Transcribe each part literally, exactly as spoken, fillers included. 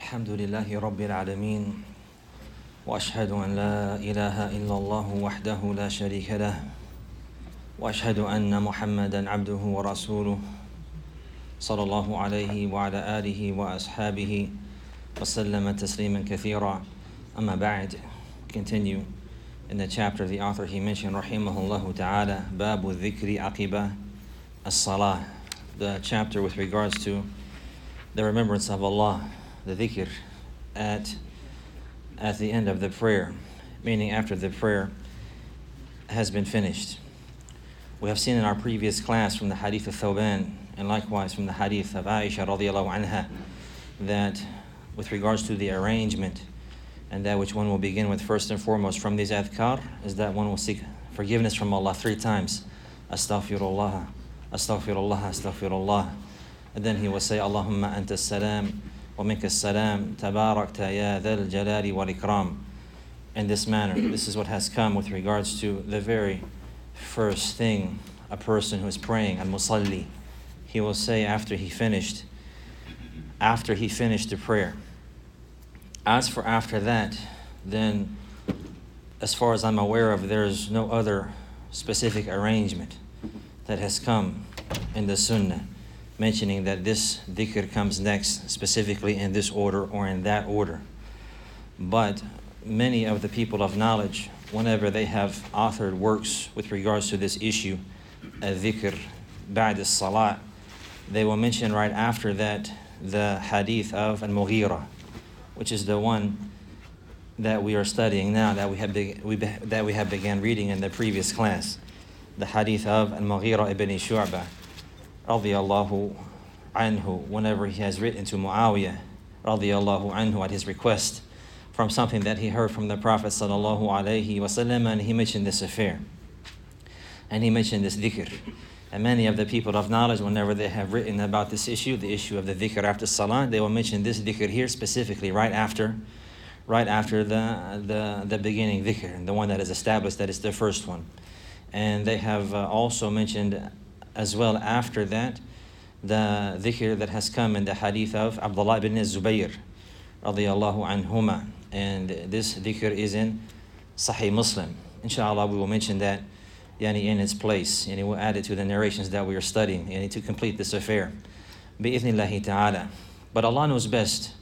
الحمد لله رب العالمين وأشهد أن لا إله إلا الله وحده لا شريك له وأشهد أن محمدا عبده ورسوله صلى الله عليه وعلى آله وأصحابه وسلم تسليما كثيرا. أما بعد, continue in the chapter the author he mentioned rahimahullah ta'ala babu dhikri aqiba as-salah, the chapter with regards to the remembrance of Allah, the dhikr at at the end of the prayer, meaning after the prayer has been finished. We have seen in our previous class from the hadith of Thawban and likewise from the hadith of Aisha radiallahu anha that with regards to the arrangement and that which one will begin with first and foremost from these adhkar is that one will seek forgiveness from Allah three times. Astaghfirullah, astaghfirullah, astaghfirullah. And then he will say, Allahumma anta salam wa minka salam tabarakta ya dhal jalali wal ikram. In this manner, this is what has come with regards to the very first thing a person who is praying, al-musalli, he will say after he finished, after he finished the prayer. As for after that, then as far as I'm aware of, there's no other specific arrangement that has come in the sunnah mentioning that this dhikr comes next specifically in this order or in that order. But many of the people of knowledge, whenever they have authored works with regards to this issue, al-dhikr ba'd as-salat, they will mention right after that the hadith of al-Mughira, which is the one that we are studying now, that we have be, we be, that we have began reading in the previous class, the hadith of al-Mughira ibn Shu'bah radiyallahu anhu, whenever he has written to Muawiyah radiyallahu anhu at his request from something that he heard from the Prophet sallallahu alaihi wasallam, and he mentioned this affair and he mentioned this dhikr. And many of the people of knowledge, whenever they have written about this issue, the issue of the dhikr after salah, they will mention this dhikr here specifically right after right after the the, the beginning dhikr, the one that is established, that is the first one. And they have uh, also mentioned as well after that the dhikr that has come in the hadith of Abdullah ibn Zubayr radiyallahu anhuma, and this dhikr is in Sahih Muslim. Inshallah, we will mention that yani in its place, and we'll add it to the narrations that we are studying yani to complete this affair bi'ithnillahi ta'ala. But Allah knows best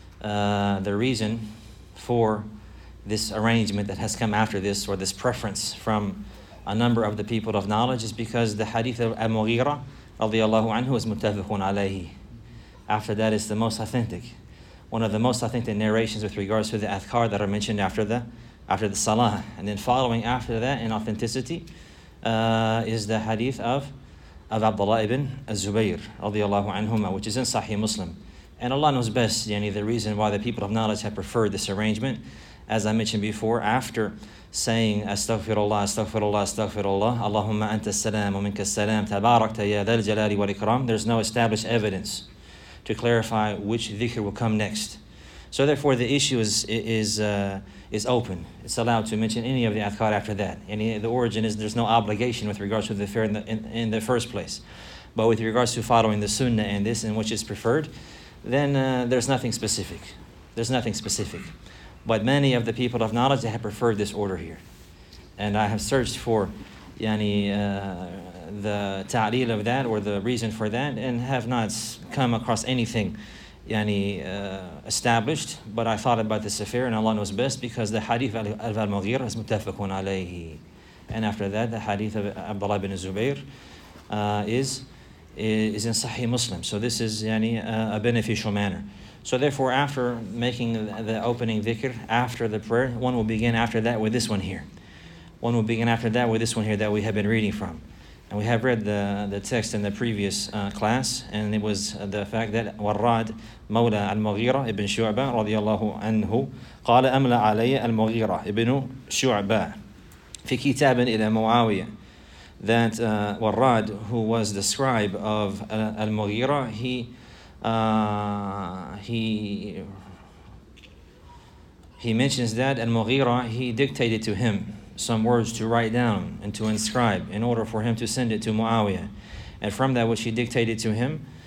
uh, the reason for this arrangement that has come after this, or this preference from a number of the people of knowledge, is because the hadith of Al-Mughira radiyallahu anhu is muttafiqun alayhi. After that is the most authentic, one of the most authentic narrations with regards to the adhkar that are mentioned after the after the salah. And then following after that in authenticity uh, is the hadith of of Abdullah ibn Zubayr radiyallahu anhuma, which is in Sahih Muslim. And Allah knows best yani, the reason why the people of knowledge have preferred this arrangement. As I mentioned before, after saying astaghfirullah, astaghfirullah, astaghfirullah, Allahumma anta salam wa minka salam tabarakta ya dhal jalali wal ikram, there's no established evidence to clarify which dhikr will come next. So therefore the issue is is uh, is open. It's allowed to mention any of the adhkar after that. And the origin is there's no obligation with regards to the affair in the, in, in the first place. But with regards to following the sunnah and this and which is preferred, then uh, there's nothing specific. There's nothing specific. But many of the people of knowledge, they have preferred this order here. And I have searched for yani, uh, the ta'leel of that, or the reason for that, and have not come across anything yani, uh, established. But I thought about this affair, and Allah knows best, because the hadith of Al-Mughira is muttafaqun alayhi. And after that, the hadith of Abdullah ibn Zubayr uh, is, is in Sahih Muslim. So this is yani, a, a beneficial manner. So therefore, after making the opening dhikr, after the prayer, one will begin after that with this one here. One will begin after that with this one here that we have been reading from. And we have read the, the text in the previous uh, class, and it was the fact that Warrad Mawla al-Mughira ibn Shu'bah radiyallahu anhu قال أملى علي المغيرة ابن شعبة في كتاب إلى معاوية. That uh, Warrad, who was the scribe of uh, al-Mughira, he Uh, he he mentions that Al-Mughira, he dictated to him some words to write down and to inscribe in order for him to send it to Muawiyah. And from that which he dictated to him,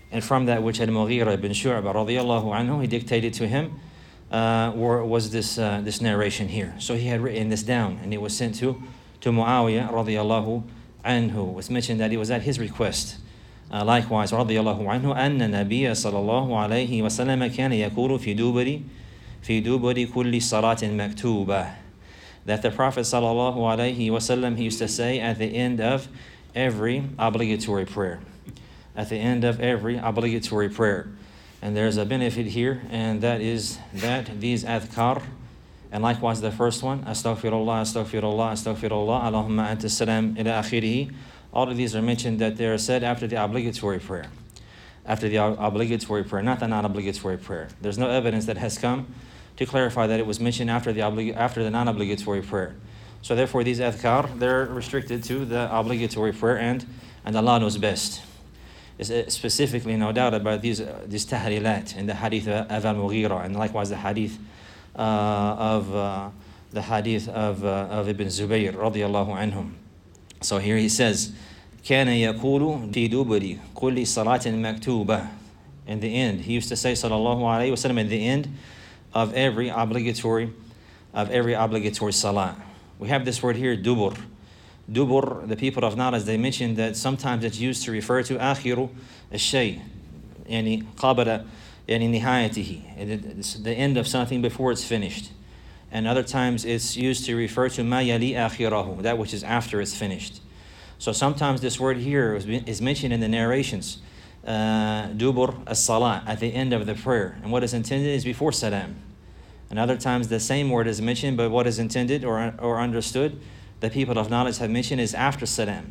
And from that which Al-Mughira ibn Shu'bah radiallahu anhu, he dictated to him, uh, was this uh, this narration here. So he had written this down, and it was sent to, to Muawiyah radiallahu anhu. It was mentioned that it was at his request. Uh, likewise, radiallahu anhu, أن النبي صلى الله عليه وسلم كان يقول في دبر في دبر كل صلاة مكتوبة. That the Prophet sallallahu alaihi wasallam, he used to say at the end of every obligatory prayer. At the end of every obligatory prayer. And there's a benefit here, and that is that these adhkar, and likewise the first one, astaghfirullah, astaghfirullah, astaghfirullah, Allahumma anta salam ila akhirihi. All of these are mentioned that they are said after the obligatory prayer. After the obligatory prayer, not the non-obligatory prayer. There's no evidence that has come to clarify that it was mentioned after the oblig- after the non-obligatory prayer. So therefore these adhkar, they're restricted to the obligatory prayer, and, and Allah knows best. It's specifically, no doubt, about these uh, these tahlilat in the hadith of Al-Mughira, and likewise the hadith uh, of uh, the hadith of, uh, of Ibn Zubayr radiyallahu anhum. So here he says, كان يقول في دبر كل صلاة مكتوبة. In the end, he used to say, sallallahu alaihi wasallam, in the end of every obligatory of every obligatory salah. We have this word here, dubur. Dubur, the people of knowledge, they mentioned that sometimes it's used to refer to akhiru al-shay, yani qabala, yani nihayatihi. It's the end of something before it's finished. And other times it's used to refer to ma yali akhirahu, that which is after it's finished. So sometimes this word here is mentioned in the narrations, uh, dubur as-salah, at the end of the prayer. And what is intended is before salam. And other times the same word is mentioned, but what is intended or, or understood, the people of knowledge have mentioned, is after salam.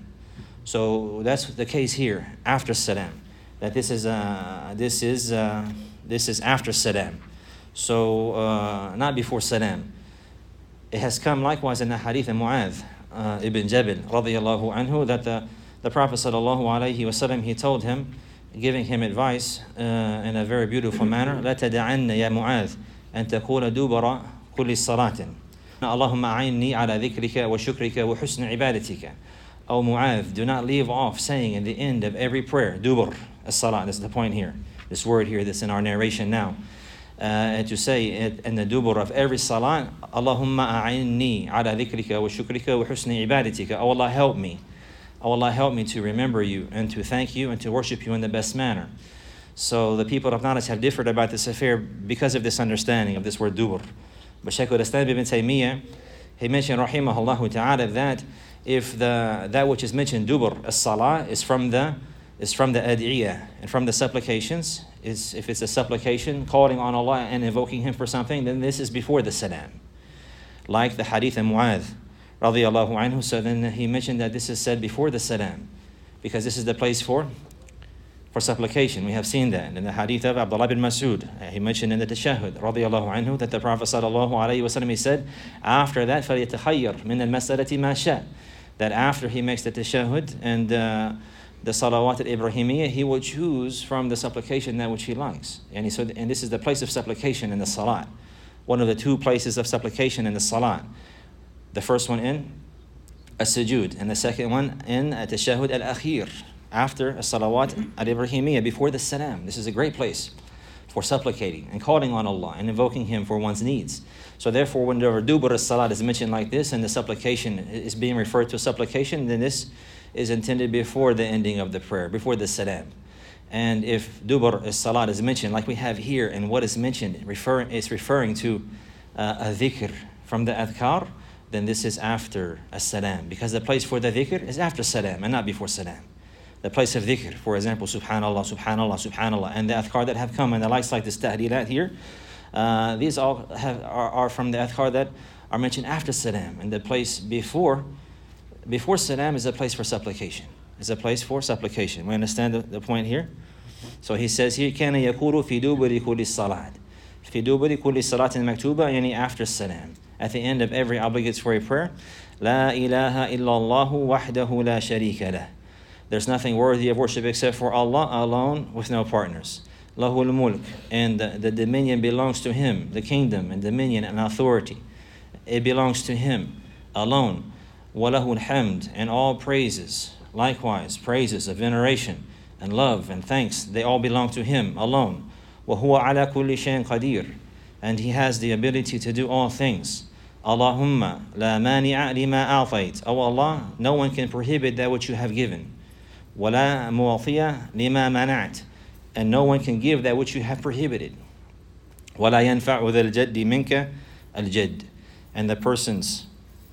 So that's the case here, after salam. That this is uh, this is uh, this is after salam. So uh, not before salam. It has come likewise in the hadith of Mu'adh uh, ibn Jabal radiyallahu anhu, that the, the Prophet sallallahu alaihi wasallam, he told him, giving him advice uh, in a very beautiful manner, لا تدعن يا معاذ أن تقول دبر كل صلاة اللهم أعني على ذكرك وشكرك وحسن عبادتك. O Mu'adh, do not leave off saying in the end of every prayer, dubur as-salah, this is the point here, this word here that's in our narration now, uh, and to say it in the dubur of every salah, Allahumma a'inni ala dhikrika wa shukrika wa husni ibadatika. Oh Allah, help me. Oh Allah, help me to remember you and to thank you and to worship you in the best manner. So the people of knowledge have differed about this affair because of this understanding of this word dubur. But Shaykh al-Islam ibn Taymiyyah, he mentioned rahimahullah ta'ala that if the that which is mentioned dubur as-salah is from the is from the ad'iyah and from the supplications, is if it's a supplication calling on Allah and invoking Him for something, then this is before the salam, like the hadith of Mu'adh radiyallahu anhu. So then he mentioned that this is said before the salam, because this is the place for for supplication. We have seen that in the hadith of Abdullah bin Mas'ud. He mentioned in the tashahhud radiyallahu anhu that the Prophet sallallahu alaihi wasallam, he said, after that فَلْيَتَخَيَّرْ مِنَ الْمَسْأَلَةِ مَا شَاءَ, that after he makes the tashahhud and uh, the salawat al-Ibrahimiyya, he will choose from the supplication that which he likes. And, he said, and this is the place of supplication in the salat. One of the two places of supplication in the salat. The first one in as-sujud, and the second one in at-tashahhud al-akhir, after as-salawat al-Ibrahimiyya, before the salam. This is a great place for supplicating and calling on Allah and invoking Him for one's needs. So therefore, whenever dubur as-salat is mentioned like this and the supplication is being referred to supplication, then this is intended before the ending of the prayer, before the salam. And if dubur as-salat is mentioned like we have here, and what is mentioned referring is referring to uh, a dhikr from the adhkar, then this is after as-salam, because the place for the dhikr is after salam and not before salam. The place of dhikr, for example, subhanallah, subhanallah, subhanallah, and the adhkar that have come and the likes like this tahlilat here, uh, these all have, are, are from the adhkar that are mentioned after salam. And the place before before salam is a place for supplication. It's a place for supplication. We understand the, the point here? So he says here, كَانَ يَقُولُ فِي دُبُرِ كُلِّ الصَّلَاةِ فِي دُبُرِ كُلِّ الصَّلَاةِ الْمَكْتُوبَةِ, yani after salam. At the end of every obligatory prayer, لَا إِلَهَ إِلَّا اللَّهُ وَحْدَهُ لَا شَرِيكَ لَهُ. There's nothing worthy of worship except for Allah alone, with no partners. Lahul mulk, and the, the dominion belongs to Him, the kingdom and dominion and authority. It belongs to Him alone. Walahul hamd, and all praises, likewise praises of veneration, and love and thanks, they all belong to Him alone. وَهُوَ عَلَى كُلِّ شَيْءٍ قَدِيرٌ, and He has the ability to do all things. Allahumma la mani'a lima a'tayt. Oh Allah, no one can prohibit that which you have given. وَلَا مُعْطِيَ لِمَا مَنَعْتَ, and no one can give that which you have prohibited. وَلَا يَنْفَعُ ذَا الْجَدِّ مِنْكَ الْجَدِّ, and the person's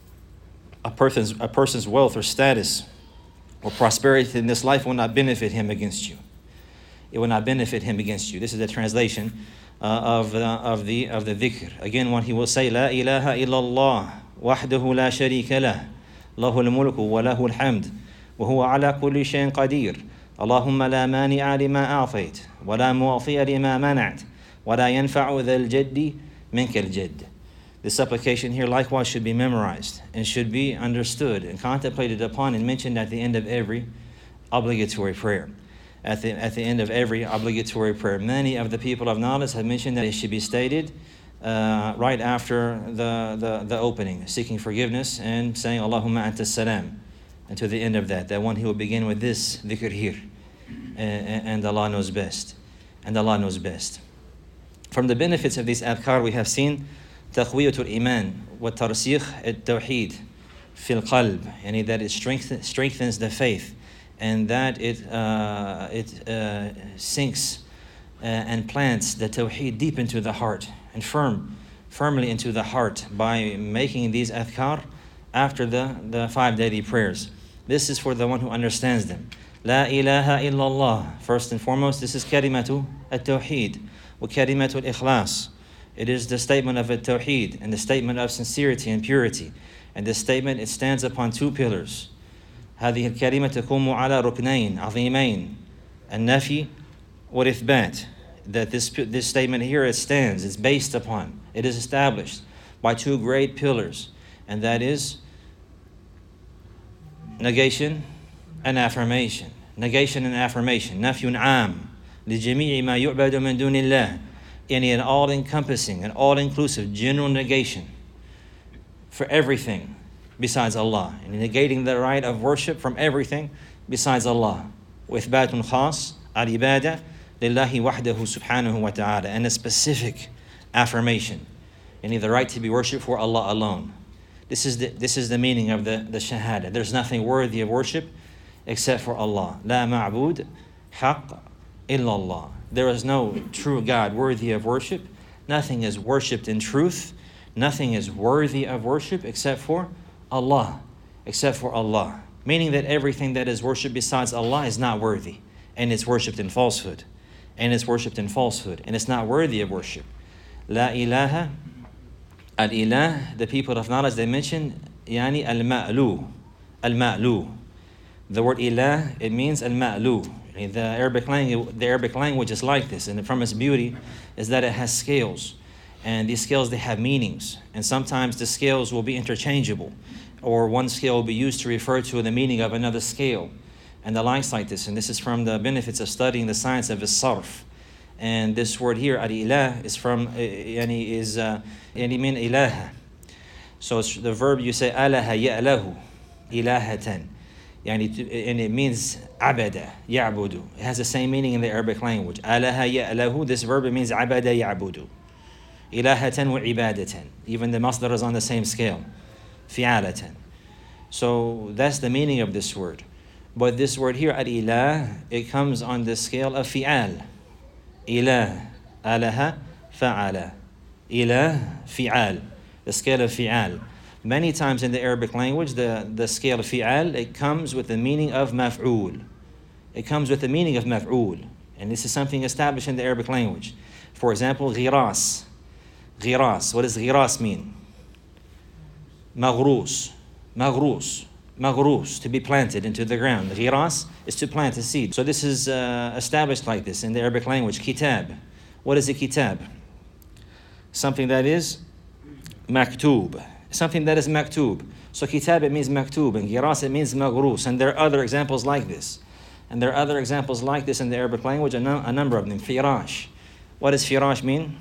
a person's a person's wealth or status or prosperity in this life will not benefit him against you. It will not benefit him against you. This is the translation uh, of the of the of the dhikr. Again, when he will say, La ilaha illallah, wahdahu la sharika lah, lahul mulku wa lahul hamd, wa huwa ala kulli shay'in qadir. Allahumma la mani'a lima a'tayt, wa la mu'tiya lima mana'at, wa la yanfa'u dhal jaddi minka al-jadd. This supplication here likewise should be memorized and should be understood and contemplated upon and mentioned at the end of every obligatory prayer. At the, at the end of every obligatory prayer. Many of the people of knowledge have mentioned that it should be stated uh, right after the, the, the opening, seeking forgiveness and saying, Allahumma anta salam. And to the end of that, that one he will begin with this dhikr here. And, and Allah knows best. And Allah knows best. From the benefits of these adhkar, we have seen تقوية الإيمان وترسيخ التوحيد في القلب, يعني that it strengthens, strengthens the faith, and that it uh, it uh, sinks uh, and plants the tawheed deep into the heart and firm firmly into the heart by making these adhkar after the, the five daily prayers. This is for the one who understands them. La ilaha illallah. First and foremost, this is kalimatu at-tawheed wa kalimatu al-ikhlas. It is the statement of at-tawheed and the statement of sincerity and purity. And this statement, it stands upon two pillars. هذه الكلمة تقوم على ركنين عظيمين النفي والإثبات. That this this statement here, it stands, it's based upon, it is established by two great pillars, and that is negation and affirmation. Negation and affirmation. نفي عام لجميع ما يعبد من دون الله. In an all-encompassing and all-inclusive general negation for everything besides Allah, and negating the right of worship from everything besides Allah. وإثبات خاص العبادة لله وحده سبحانه وتعالى, and a specific affirmation, and the right to be worshipped for Allah alone. This is the this is the meaning of the the shahada. There's nothing worthy of worship except for Allah. لا معبود حق إلا الله. There is no true God worthy of worship. Nothing is worshipped in truth. Nothing is worthy of worship except for Allah. Except for Allah. Meaning that everything that is worshipped besides Allah is not worthy. And it's worshipped in falsehood. And it's worshipped in falsehood. And it's not worthy of worship. La ilaha. Al-ilah, the people of knowledge, they mention yani al-ma'lu. Al-ma'lu. The word ilah, it means al-ma'lu. The Arabic language, the Arabic language is like this, and from its beauty is that it has scales, and these scales, they have meanings, and sometimes the scales will be interchangeable, or one scale will be used to refer to the meaning of another scale, and the likes like this. And this is from the benefits of studying the science of as-sarf. And this word here, al-ilah, is from yani is yani min ilaha. So it's the verb you say alaha ya'lahu ilahatan. Yani, and it means abada, ya'budu. It has the same meaning in the Arabic language. Alaha ya'lahu, this verb, it means abada ya'budu. Ilahatan wa ibadatan. Even the masdar is on the same scale. Fi'alatan. So that's the meaning of this word. But this word here, al-ilah, it comes on the scale of fi'al. Ilah, alaha, fa'ala. Ilah, fi'al. The scale of fi'al. Many times in the Arabic language, the, the scale of fi'al, it comes with the meaning of maf'ul. It comes with the meaning of maf'ul. And this is something established in the Arabic language. For example, ghiras. Ghiras. What does ghiras mean? Maghrus. Maghrus. Maghrus. To be planted into the ground. Ghiras is to plant a seed. So this is uh, established like this in the Arabic language. Kitab. What is a kitab? Something that is maktub. Something that is maktub. So kitab, it means maktub, and giras, it means maghrus. And there are other examples like this. And there are other examples like this in the Arabic language, a, num- a number of them. Firash. What does firash mean?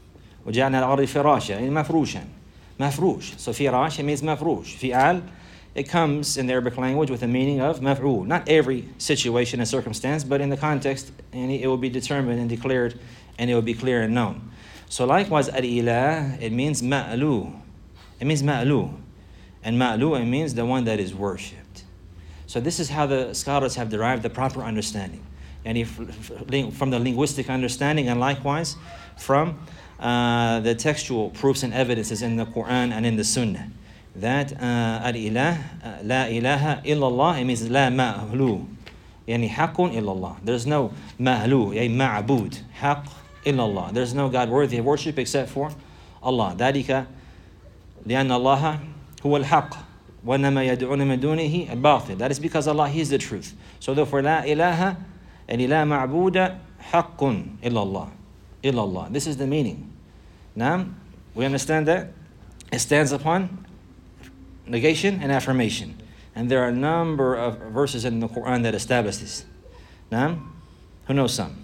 وَجَعْلْنَا الْأَرْضِ فِرَاشًا, مَفْرُوشًا. Mafrush. So firash, it means mafrush. Fi'al, it comes in the Arabic language with the meaning of maf'ul. Not every situation and circumstance, but in the context, and it will be determined and declared, and it will be clear and known. So likewise, al-ilah, it means ma'lu. It means ma'lu. And ma'lu, it means the one that is worshipped. So this is how the scholars have derived the proper understanding. And if, from the linguistic understanding, and likewise from uh, the textual proofs and evidences in the Quran and in the Sunnah. That uh, al-ilah, uh, la ilaha illallah, it means la ma'lu. Yani haqqun illallah. There's no ma'lu, yani ma'bud, haqq illallah. There's no God worthy of worship except for Allah. ذلك لأن الله هو الحق وإنما يدعون من دونه الباطل. That is because Allah, He is the truth. So therefore, la ilaha and la ma'buda haqqun illallah. Illallah. This is the meaning. Now, we understand that it stands upon negation and affirmation. And there are a number of verses in the Quran that establish this. Now, who knows some?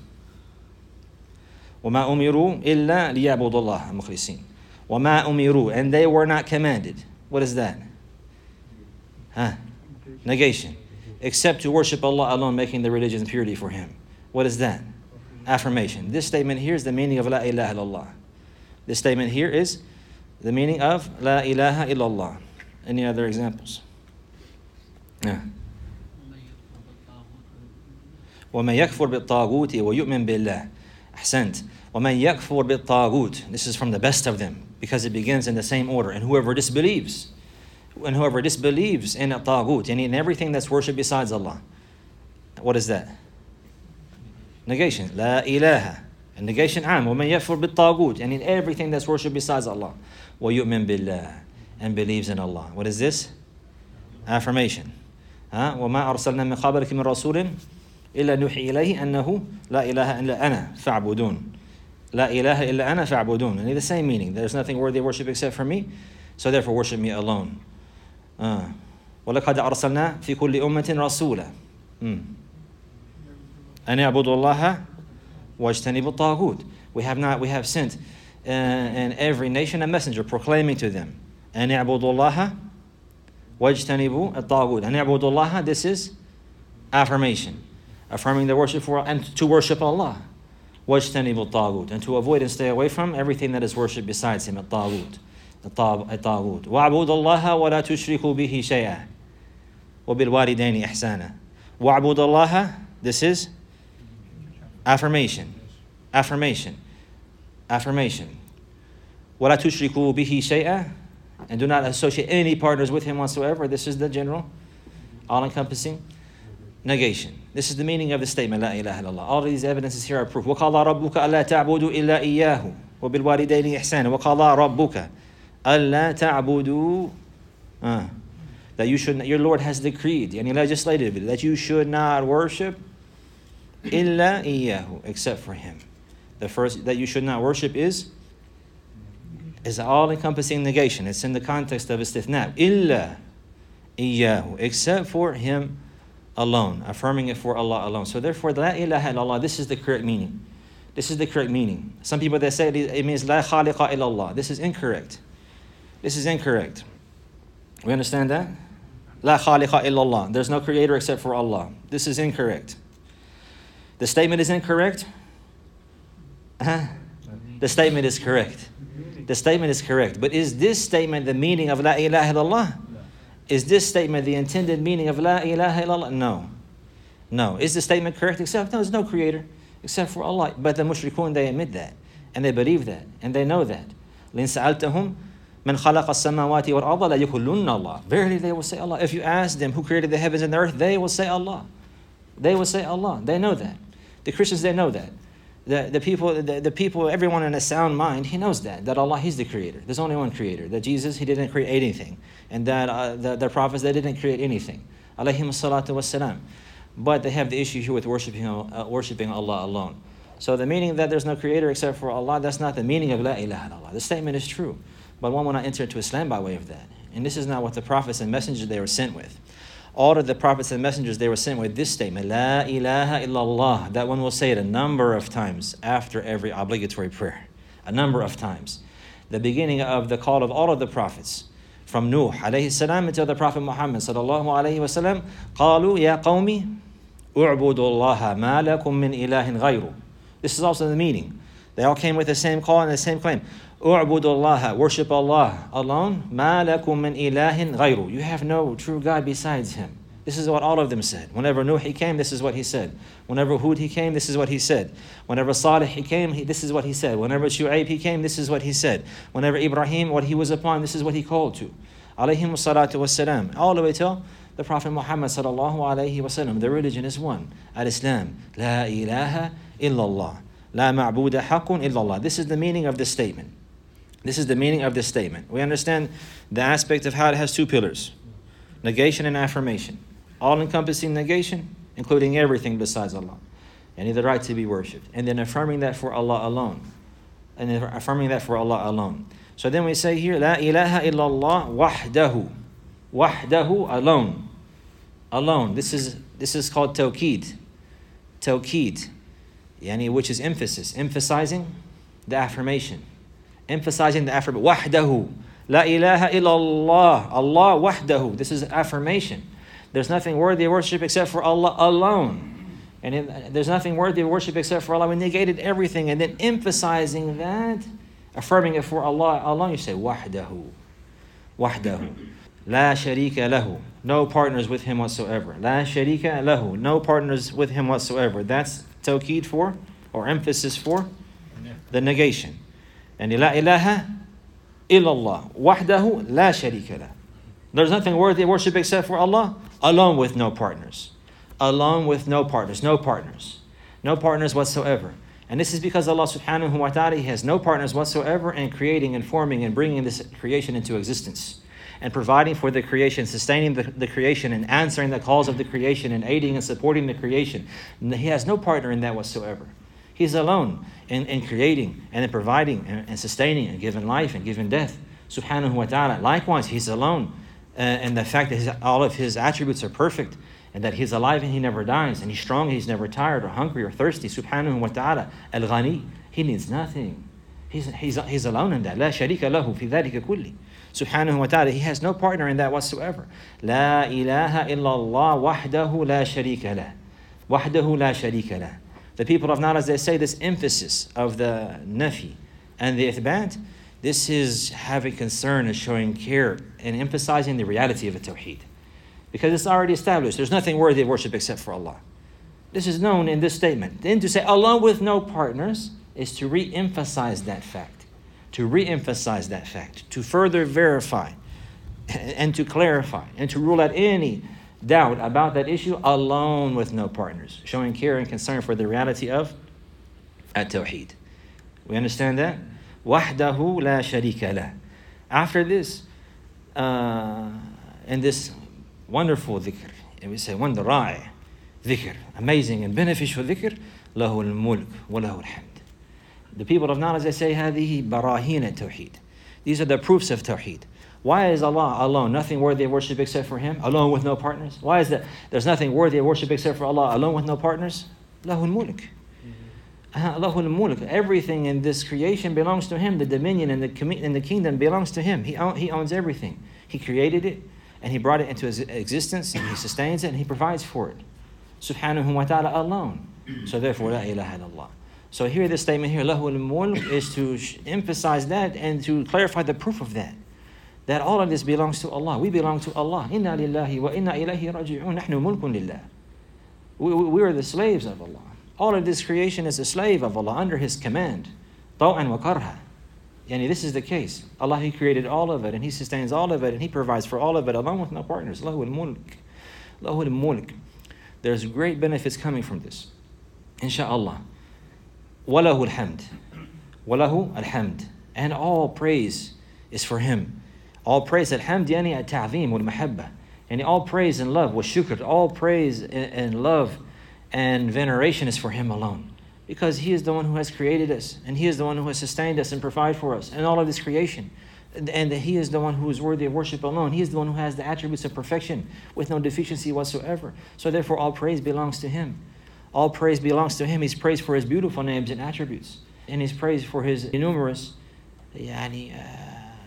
وَمَا أُمِرُوا إِلَّا لِيَعْبُدُوا اللَّهَ مُخْلِصِينَ وَمَا أُمِرُوا, and they were not commanded. What is that? Huh? Negation. Except to worship Allah alone, making the religion purity for Him. What is that? Affirmation. This statement here is the meaning of La ilaha illallah. This statement here is the meaning of La ilaha illallah. Any other examples? Yeah. وَمَنْ يَكْفُرْ بِالطَّاغُوتِ وَيُؤْمِنْ بِاللَّهِ أحسنت. وَمَنْ يَكْفُرْ بِالطَّاغُوتِ. This is from the best of them, because it begins in the same order. And whoever disbelieves, and whoever disbelieves in a taghut, and in everything that's worshipped besides Allah. What is that? Negation. La ilaha. And negation am. وَمَنْ يَكْفُرْ بِالطَّاغُوتِ. And in everything that's worshipped besides Allah. وَيُؤْمِنْ بِاللَّهِ. And believes in Allah. What is this? Affirmation. ها وما أرسلنا من قبلك من رسول إلا نوحي إليه أنه لا إله إلا أنا فاعبدون. لا إله إلا أنا فاعبدون. And the same meaning. There's nothing worthy of worship except for me, so therefore worship me alone. Uh. ولقد أرسلنا في كل أمة رسولا أن يعبدوا الله واجتنبوا الطاغوت. We have not. We have sent uh, in every nation a messenger proclaiming to them أن يعبدوا الله وَاجْتَنِبُوا الطَّاغُوتَ. And Abudullah, this is affirmation. Affirming the worship for and to worship Allah. وَاجْتَنِبُوا الطَّاغُوتَ. And to avoid and stay away from everything that is worshipped besides Him, الطاغوت. الطاغوت. وَاعْبُدُوا اللَّهَ وَلَا تُشْرِكُوا بِهِ شَيْئًا وَبِالْوَالِدَيْنِ إِحْسَانًا. وَاعْبُدُوا اللَّهَ, this is affirmation. Affirmation. Affirmation. وَلَا تُشْرِكُوا بِهِ شَيْئًا. And do not associate any partners with Him whatsoever. This is the general, all-encompassing negation. This is the meaning of the statement, La ilaha illallah. All of these evidences here are proof. وَقَضَى رَبُّكَ أَلَّا تَعْبُدُوا إِلَّا إِيَّاهُ وَبِالْوَالِدَيْنِ إِحْسَانًا وَقَضَى رَبُّكَ أَلَّا تَعْبُدُوا uh, that you should, your Lord has decreed, and He legislated it, that you should not worship إِلَّا إِيَّاهُ, except for Him. The first that you should not worship is is an all-encompassing negation. It's in the context of istithna. Illa iyyahu, except for Him alone, affirming it for Allah alone. So therefore, la ilaha illallah, this is the correct meaning. This is the correct meaning. Some people, they say it means la khaliqa illallah. This is incorrect. This is incorrect. We understand that? La khaliqa illallah. There's no creator except for Allah. This is incorrect. The statement is incorrect. Uh-huh. The statement is correct. The statement is correct. But is this statement the meaning of La ilaha illallah? Is this statement the intended meaning of La ilaha illallah? No. No. Is the statement correct? Except, no, there's no creator except for Allah. But the mushrikun, they admit that. And they believe that. And they know that. لِن سَأَلْتَهُمْ مَنْ خَلَقَ السَّمَاوَاتِ وَالْأَرْضَ لَيَقُولُنَّ اللَّهُ. Verily they will say Allah. If you ask them who created the heavens and the earth, they will say Allah. They will say Allah. They know that. The Christians, they know that. The, the people, the, the people, everyone in a sound mind, he knows that, that Allah, He's the creator. There's only one creator. That Jesus, He didn't create anything. And that uh, the, the prophets, they didn't create anything. Alayhim salatu wassalam. But they have the issue here with worshiping, uh, worshiping Allah alone. So the meaning that there's no creator except for Allah, that's not the meaning of La ilaha illallah. The statement is true. But one will not enter into Islam by way of that. And this is not what the prophets and messengers they were sent with. All of the prophets and messengers, they were sent with this statement, La ilaha illallah. That one will say it a number of times after every obligatory prayer. A number of times. The beginning of the call of all of the prophets from Nuh alayhi salam until the Prophet Muhammad sallallahu alayhi wa sallam, قالوا يا قومي اعبدوا الله ما لكم من إله غيره. This is also the meaning. They all came with the same call and the same claim. اعبدوا الله, worship Allah alone. ما لكم من إله غيره. You have no true God besides Him. This is what all of them said. Whenever Nuh he came, this is what he said. Whenever Hud he came, this is what he said. Whenever Salih he came, he, this is what he said. Whenever Shu'aib he came, this is what he said. Whenever Ibrahim, what he was upon, this is what he called to. Alayhim salatu wassalam. All the way till the Prophet Muhammad sallallahu alayhi wasallam. The religion is one. Al-Islam. La ilaha illallah. La ma'buda haqqun illallah. This is the meaning of this statement. This is the meaning of this statement. We understand the aspect of how it has two pillars. Negation and affirmation. All-encompassing negation, including everything besides Allah. And the right to be worshipped. And then affirming that for Allah alone. And then affirming that for Allah alone. So then we say here, La ilaha illallah wahdahu. Wahdahu, alone. Alone. This is this is called tawqeed. Tawqeed. Yani, which is emphasis. Emphasizing the affirmation. Emphasizing the affirmation. Wahdahu. La ilaha illallah. Allah wahdahu. This is affirmation. There's nothing worthy of worship except for Allah alone. And in, there's nothing worthy of worship except for Allah. We negated everything and then emphasizing that, affirming it for Allah alone. You say wahdahu. Wahdahu. La sharika lahu. No partners with Him whatsoever. La sharika lahu. No partners with Him whatsoever. That's tawqeed for, or emphasis for, the negation. And la ilaha illallah. Wahdahu la sharika lah. There's nothing worthy of worship except for Allah, alone with no partners. Alone with no partners. No partners. No partners whatsoever. And this is because Allah subhanahu wa ta'ala has no partners whatsoever in creating and forming and bringing this creation into existence. And providing for the creation, sustaining the, the creation, and answering the calls of the creation, and aiding and supporting the creation. He has no partner in that whatsoever. He's alone in, in creating and in providing and, and sustaining and giving life and giving death. Subhanahu wa ta'ala. Likewise, He's alone. Uh, and the fact that his, all of His attributes are perfect, and that He's alive and He never dies, and He's strong, He's never tired or hungry or thirsty. Subhanahu wa ta'ala. Al-Ghani. He needs nothing. He's, he's, he's alone in that. La sharika lahu fi dhalika kulli. Subhanahu wa ta'ala. He has no partner in that whatsoever. La ilaha illallah wahdahu la sharika lah. Wahdahu la sharika lah. The people of knowledge, they say this emphasis of the nafi and the ithbat, this is having concern and showing care and emphasizing the reality of the tawheed. Because it's already established. There's nothing worthy of worship except for Allah. This is known in this statement. Then to say Allah with no partners is to re-emphasize that fact. To re-emphasize that fact. To further verify and to clarify and to rule out any doubt about that issue, alone with no partners. Showing care and concern for the reality of at-tawheed. We understand that? Wahdahu la sharika lah. After this, uh, and this wonderful dhikr, and we say wonder ra'i dhikr, amazing and beneficial dhikr, lahu al-mulk wa lahu al-hamd. The people of knowledge, they say هذه براهين التوحيد. These are the proofs of tawheed. Why is Allah alone, nothing worthy of worship except for Him, alone with no partners? Why is that there's nothing worthy of worship except for Allah, alone with no partners? له الملك. له الملك. Everything in this creation belongs to Him. The dominion and the, and the kingdom belongs to Him. He, own, he owns everything. He created it, and He brought it into existence, and He sustains it, and He provides for it. Subhanahu wa ta'ala alone. So therefore, la ilaha illallah. So here, this statement here, lahu al-mulk, is to emphasize that and to clarify the proof of that. That all of this belongs to Allah. We belong to Allah. Inna lillahi wa inna ilayhi raji'un. Nahnu mulkun lillah. We, we, we are the slaves of Allah. All of this creation is a slave of Allah under His command. Taw'an wa karha. Yani this is the case. Allah, He created all of it and He sustains all of it and He provides for all of it along with no partners. Lahu al-mulk. Lahu al-mulk. There's great benefits coming from this. Insha'Allah. وَلَهُ الْحَمْدِ وَلَهُ الْحَمْدِ. And all praise is for Him. All praise, الحمد يعني التعظيم والمحبة. And all praise and love, والشكر, all praise and love and veneration is for Him alone. Because He is the one who has created us, and He is the one who has sustained us and provided for us, and all of this creation. And He is the one who is worthy of worship alone. He is the one who has the attributes of perfection with no deficiency whatsoever. So therefore all praise belongs to Him. All praise belongs to Him. He's praised for His beautiful names and attributes. And He's praised for His numerous yani, uh,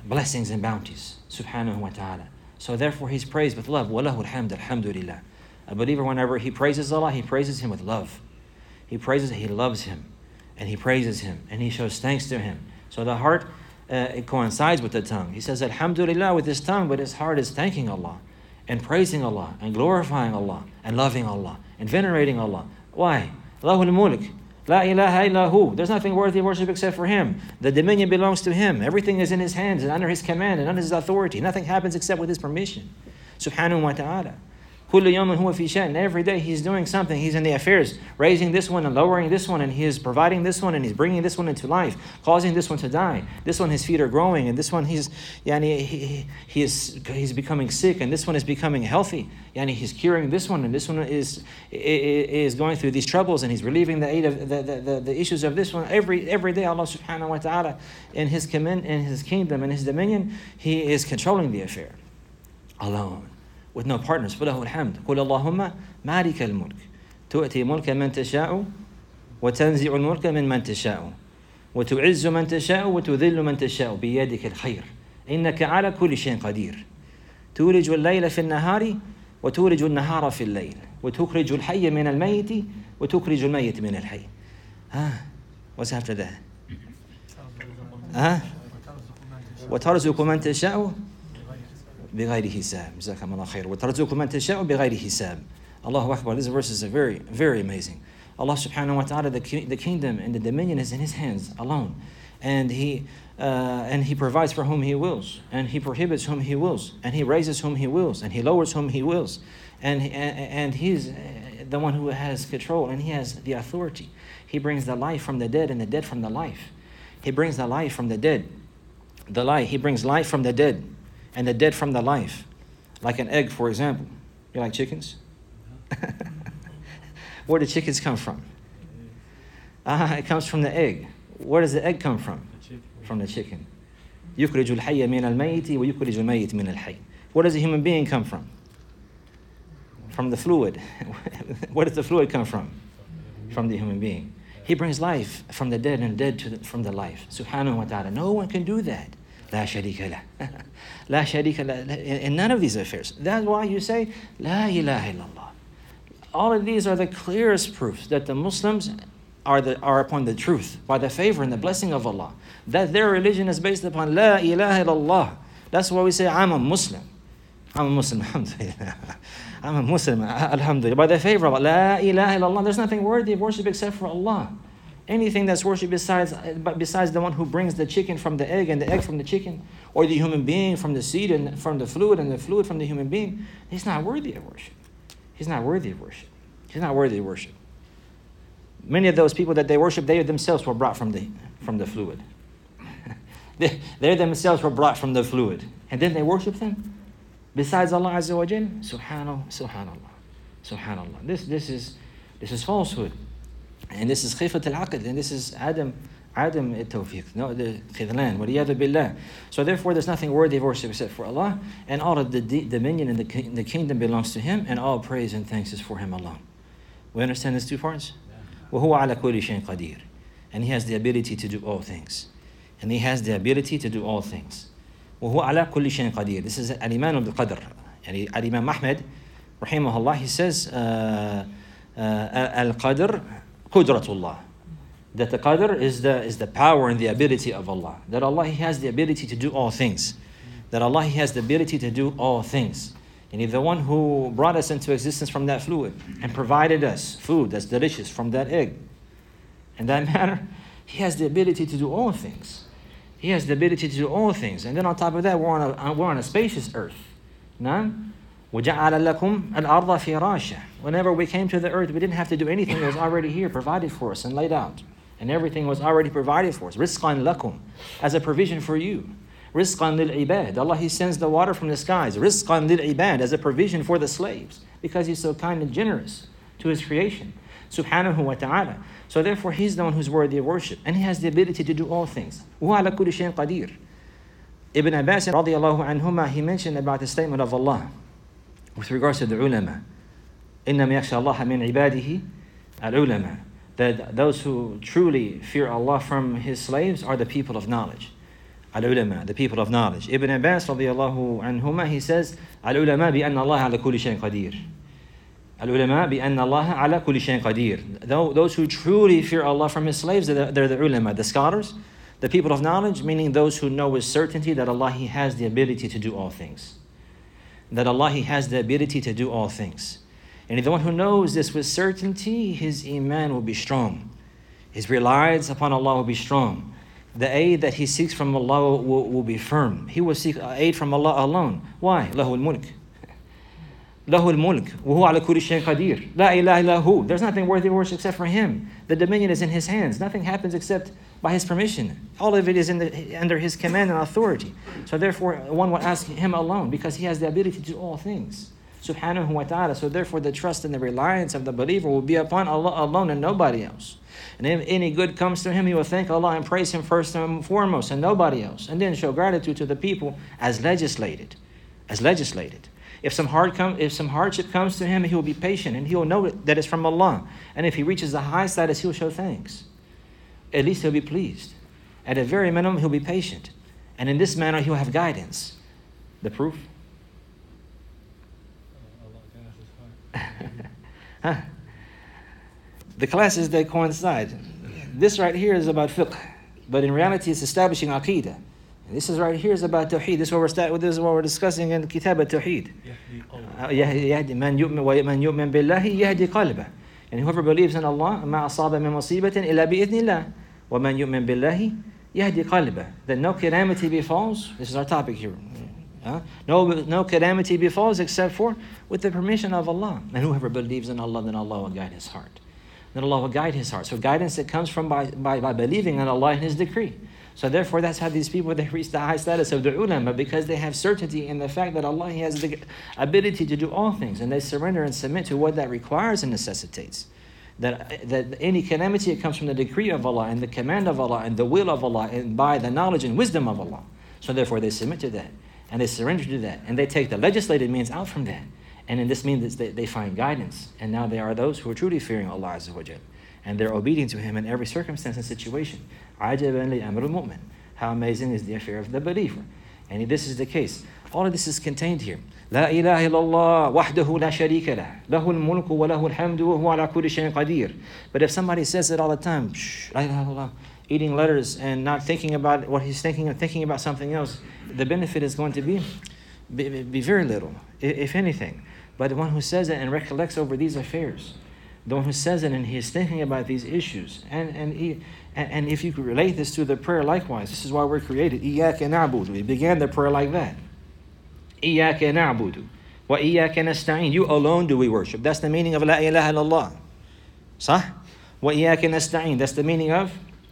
blessings and bounties, subhanahu wa ta'ala. So therefore he's praised with love. وَلَهُ الْحَمْدُ alhamdulillah. A believer, whenever he praises Allah, he praises Him with love. He praises, he loves Him, and he praises Him, and he shows thanks to Him. So the heart, uh, it coincides with the tongue. He says alhamdulillah with his tongue, but his heart is thanking Allah, and praising Allah, and glorifying Allah, and loving Allah, and venerating Allah. Why? Allahul mulk. La ilaha illa hu. There's nothing worthy of worship except for Him. The dominion belongs to Him. Everything is in His hands and under His command and under His authority. Nothing happens except with His permission. Subhanahu wa ta'ala. Kullu yawmin huwa fi sha'n. Every day He's doing something. He's in the affairs, raising this one and lowering this one, and He is providing this one, and He's bringing this one into life, causing this one to die. This one, his feet are growing, and this one, he's yani, he, he is he's becoming sick, and this one is becoming healthy. Yani, He's curing this one, and this one is is going through these troubles, and He's relieving the aid of the, the, the, the issues of this one. Every every day, Allah subhanahu wa ta'ala, in His command, in His kingdom, in His dominion, He is controlling the affair alone, with no partners. فله الحمد قل اللهم مالك الملك تؤتي ملك من تشاء وتنزع الملك من من تشاء وتعز من تشاء وتذل من تشاء بيدك الخير إنك على كل شيء قدير تولج الليل في النهار وتولج النهار في الليل وتخرج الحي من الميت وتخرج الميت من الحي. Ah, what's after that? Ah, وترزق من تشاء بغير حساب. جزاكم الله خير. وترزق من تشاء بغير حساب. Allahu Akbar. These verses are very, very amazing. Allah subhanahu wa ta'ala, the, the kingdom and the dominion is in His hands alone. And He uh, and He provides for whom He wills. And He prohibits whom He wills. And He raises whom He wills. And He lowers whom He wills. And, and, and He's the one who has control, and He has the authority. He brings the life from the dead and the dead from the life. He brings the life from the dead. The life. He brings life from the dead and the dead from the life. Like an egg, for example. You like chickens? Where do chickens come from? Ah, it comes from the egg. Where does the egg come from? From the chicken. يخرج الحي من الميت ويخرج الميت من الحي. Where does a human being come from? From the fluid. Where does the fluid come from? From the human being. He brings life from the dead and dead to the, from the life. Subhanahu wa ta'ala. No one can do that. La sharika lah. La sharika lah. In none of these affairs. That's why you say, La ilaha illallah. All of these are the clearest proofs that the Muslims are, the, are upon the truth by the favor and the blessing of Allah. That their religion is based upon La ilaha illallah. That's why we say, I'm a Muslim. I'm a Muslim, alhamdulillah. I'm a Muslim, alhamdulillah. By the favor of Allah, La ilaha illallah. There's nothing worthy of worship except for Allah. Anything that's worshipped besides, besides the one who brings the chicken from the egg and the egg from the chicken, or the human being from the seed and from the fluid and the fluid from the human being, he's not worthy of worship. He's not worthy of worship. He's not worthy of worship. Many of those people that they worship, they themselves were brought from the from the fluid. they, they themselves were brought from the fluid. And then they worship them besides Allah Azza wa Jal. Subhanallah, subhanallah, subhanallah. This this is this is falsehood. And this is khifat al-aqd, and this is adam adam al-tawfiq, no, the khidlan, waliyadu billah. So therefore there's nothing worthy of worship except for Allah, and all of the d- dominion and the, the kingdom belongs to Him, and all praise and thanks is for Him alone. We understand these two parts? وَهُوَ عَلَى كُلِّ شَيْءٍ قَدِيرٌ. And He has the ability to do all things. And He has the ability to do all things. وَهُوَ عَلَى كُلِّ شَيْءٍ قَدِيرٌ. This is al-iman bil-qadr. Yani al-Imam Ahmed, rahimahullah, he says, uh, uh, al-qadr qudratullah. That the qadr is the, is the power and the ability of Allah. That Allah, He has the ability to do all things. That Allah, He has the ability to do all things. And He's the one who brought us into existence from that fluid and provided us food that's delicious from that egg. In that manner, He has the ability to do all things. He has the ability to do all things. And then on top of that, we're on a, we're on a spacious earth. Na'am? وَجَعَلَ لَكُمْ الْأَرْضَ فِرَاشًا. Whenever we came to the earth, we didn't have to do anything. It was already here, provided for us and laid out. And everything was already provided for us. رِزْقًا لَكُمْ. As a provision for you. رِزْقًا لِلْعِبَادِ. Allah, He sends the water from the skies. رِزْقًا لِلْعِبَادِ. As a provision for the slaves. Because He's so kind and generous to His creation. Subhanahu wa ta'ala. So therefore, He's the one who's worthy of worship. And He has the ability to do all things. وَعَلَى كُلِّ شَيْءٍ قَدِيرٌ. Ibn Abbas radiallahu anhuma, he mentioned about the statement of Allah with regards to the ulama. إِنَّمَا يَخْشَى اللَّهَ مِنْ عِبَادِهِ الْعُلَمَا. That those who truly fear Allah from His slaves are the people of knowledge. Al-ulama, the people of knowledge. Ibn Abbas radiallahu anhuma, he says, Al-ulama bi anna Allah ala kulli shayin qadir. Al-ulama bi anna Allah ala kulli shayin qadir. Those who truly fear Allah from His slaves, they're the, they're the ulama, the scholars, the people of knowledge, meaning those who know with certainty that Allah, He has the ability to do all things. That Allah, He has the ability to do all things. And the one who knows this with certainty, his iman will be strong. His reliance upon Allah will be strong. The aid that he seeks from Allah will, will be firm. He will seek aid from Allah alone. Why? Lahu al-mulk. Lahu al-mulk. Wa huwa ala kulli shayin qadir. La ilaha illa hu. There's nothing worthy of worship except for Him. The dominion is in His hands. Nothing happens except by His permission. All of it is in the, under His command and authority. So therefore, one would ask Him alone because He has the ability to do all things. Subhanahu wa ta'ala. So therefore, the trust and the reliance of the believer will be upon Allah alone and nobody else. And if any good comes to him, he will thank Allah and praise Him first and foremost and nobody else. And then show gratitude to the people as legislated. As legislated. If some hard come, if some hardship comes to him, he will be patient and he will know that it's from Allah. And if he reaches the high status, he will show thanks. At least he'll be pleased. At a very minimum, he'll be patient. And in this manner, he'll have guidance. The proof? Huh? The classes, they coincide. This right here is about fiqh, but in reality it's establishing aqeedah. And this is right here is about tawheed. This is what we're start, this is what we're discussing in Kitab al-Tawheed. يهدي من يؤمن ومن يؤمن بالله يهدي قلبه. And whoever believes in Allah, ما أصاب من مصيبة إلا بإذن الله ومن يؤمن بالله يهدي قلبه. That no calamity befalls. This is our topic here. Huh? No, no calamity befalls except for with the permission of Allah. And whoever believes in Allah, then Allah will guide his heart. Then Allah will guide his heart. So guidance that comes from by, by, by believing in Allah and His decree. So therefore, that's how these people, they reach the high status of the ulama, because they have certainty in the fact that Allah, He has the ability to do all things, and they surrender and submit to what that requires and necessitates. That, that any calamity, it comes from the decree of Allah and the command of Allah and the will of Allah and by the knowledge and wisdom of Allah. So therefore, they submit to that and they surrender to that and they take the legislated means out from that. And in this means that they find guidance. And now they are those who are truly fearing Allah Azza wa Jal. And they're obedient to Him in every circumstance and situation. عَجَبًا لِأَمْرِ الْمُؤْمِنِ. How amazing is the affair of the believer. And this is the case. All of this is contained here. لا إله إلا الله وحده لا شريك له له الملك وله الحمد وهو على كل شيء قدير. But if somebody says it all the time, Shh, لا إله إلا الله, eating letters and not thinking about what he's thinking and thinking about something else, the benefit is going to be, be, be very little, if anything. But the one who says it and recollects over these affairs, the one who says it and he is thinking about these issues, and and he and, and if you could relate this to the prayer likewise, this is why we're created. إِيَّاكَ نَعْبُدُ. We began the prayer like that. إِيَّاكَ نَعْبُدُ وَإِيَّاكَ نَسْتَعِينُ. You alone do we worship. That's the meaning of La ilaha illallah. صح? وَإِيَّاكَ نَسْتَعِينُ. That's the meaning of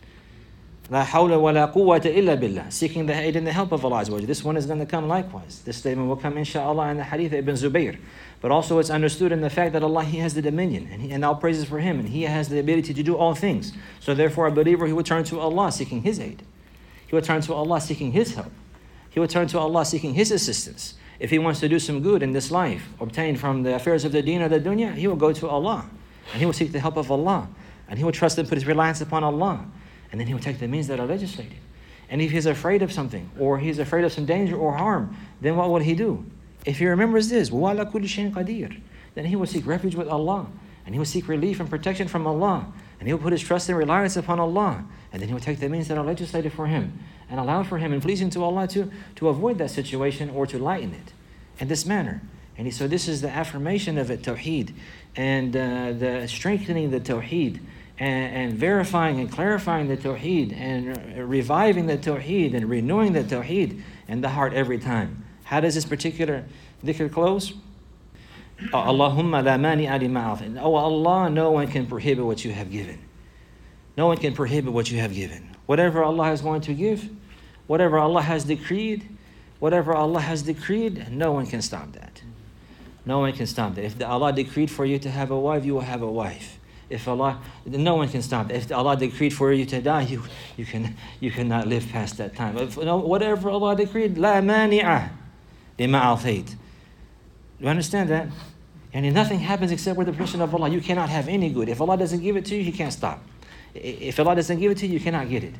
La hawla wa la quwwata illa billah. Seeking the aid and the help of Allah. This one is going to come likewise. This statement will come inshallah in the hadith of Ibn Zubayr. But also it's understood in the fact that Allah, He has the dominion and, he, and all praises for Him, and He has the ability to do all things. So therefore a believer, he would turn to Allah seeking His aid. He would turn to Allah seeking His help. He would turn to Allah seeking His assistance. If he wants to do some good in this life, obtained from the affairs of the deen or the dunya, he will go to Allah. And he will seek the help of Allah. And he will trust and put his reliance upon Allah. And then he will take the means that are legislated. And if he's afraid of something, or he's afraid of some danger or harm, then what will he do? If he remembers this, وَعَلَى كُلِّ شَيْءٍ قَدِيرٌ, then he will seek refuge with Allah. And he will seek relief and protection from Allah. And he will put his trust and reliance upon Allah. And then he will take the means that are legislated for him. And allow for him and pleasing to Allah to, to avoid that situation or to lighten it in this manner. And he, so this is the affirmation of it, Tawheed. And uh, the strengthening the Tawheed. And, and verifying and clarifying the Tawheed. And reviving the Tawheed. And renewing the Tawheed in the heart every time. How does this particular dhikr close? Allahumma la mani'a lima a'tayta. Oh Allah, no one can prohibit what you have given. No one can prohibit what you have given. Whatever Allah is going to give, whatever Allah has decreed, whatever Allah has decreed, no one can stop that. No one can stop that. If Allah decreed for you to have a wife, you will have a wife. If Allah, no one can stop that. If Allah decreed for you to die, you you can you cannot live past that time. If, you know, whatever Allah decreed, la mani'a lima a'tayta. You understand that? And nothing happens except with the permission of Allah. You cannot have any good. If Allah doesn't give it to you, He can't stop. If Allah doesn't give it to you, you cannot get it.